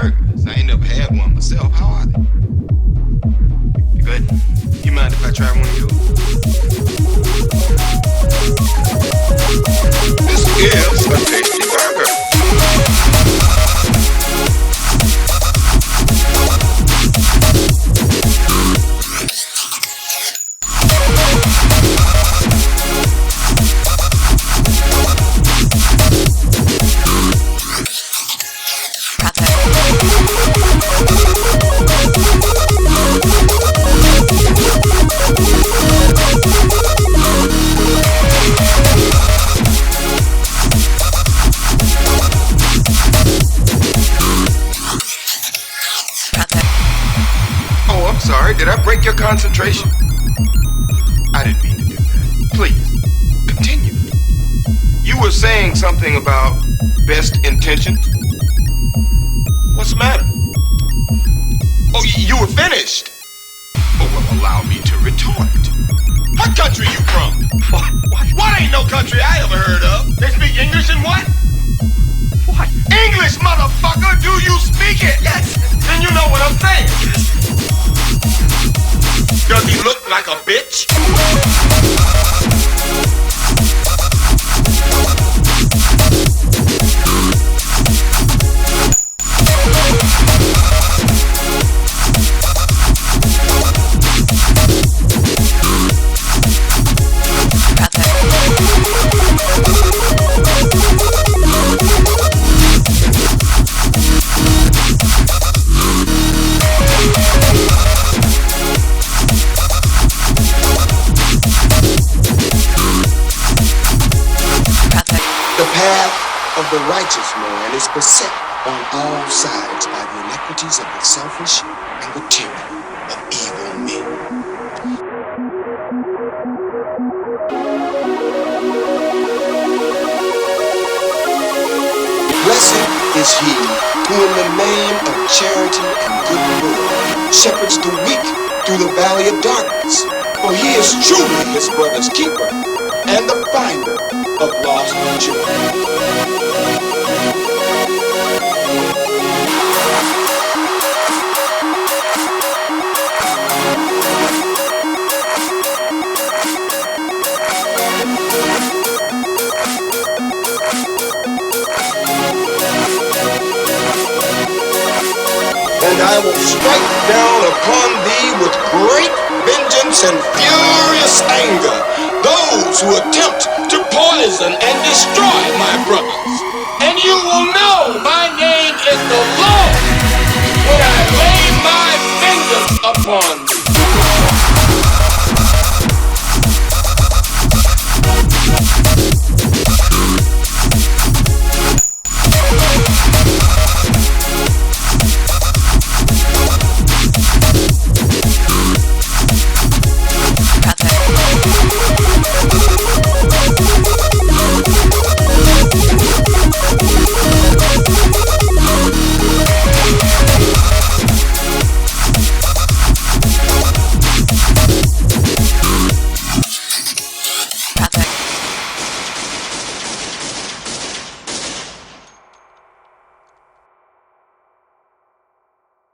burgers. I ain't never had one myself. How are they? You good? You mind if I try one of yours? This is a tasty burger. Sorry, did I break your concentration? I didn't mean to do that. Please, continue. You were saying something about best intentions? What's the matter? Oh, you were finished? Oh, well, allow me to retort. What country you from? What ain't no country I ever heard of? They speak English and what? What? English, motherfucker! Do you speak it? Yes. Then you know what I'm saying. Does he look like a bitch? Of the righteous man is beset on all sides by the inequities of the selfish and the tyranny of evil men. Blessed is he who in the name of charity and goodwill shepherds the weak through the valley of darkness, for he is truly his brother's keeper and the finder of lost children. And I will strike down upon thee with great vengeance and furious anger those who attempt to poison and destroy my brothers. And you will know my name is the Lord when I lay my fingers upon thee.